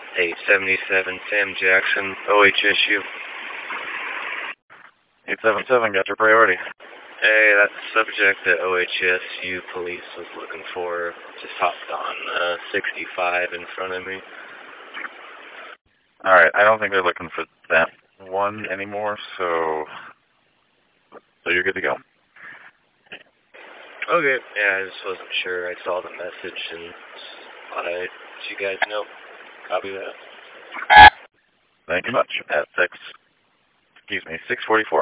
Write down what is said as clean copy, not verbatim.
877 Sam Jackson, OHSU. 877, got your priority. Hey, that subject that OHSU police was looking for just hopped on 65 in front of me. Alright, I don't think they're looking for that one anymore, so you're good to go. Okay, yeah, I just wasn't sure. I saw the message and thought I'd let you guys know. Copy that. Thank you much. At 644.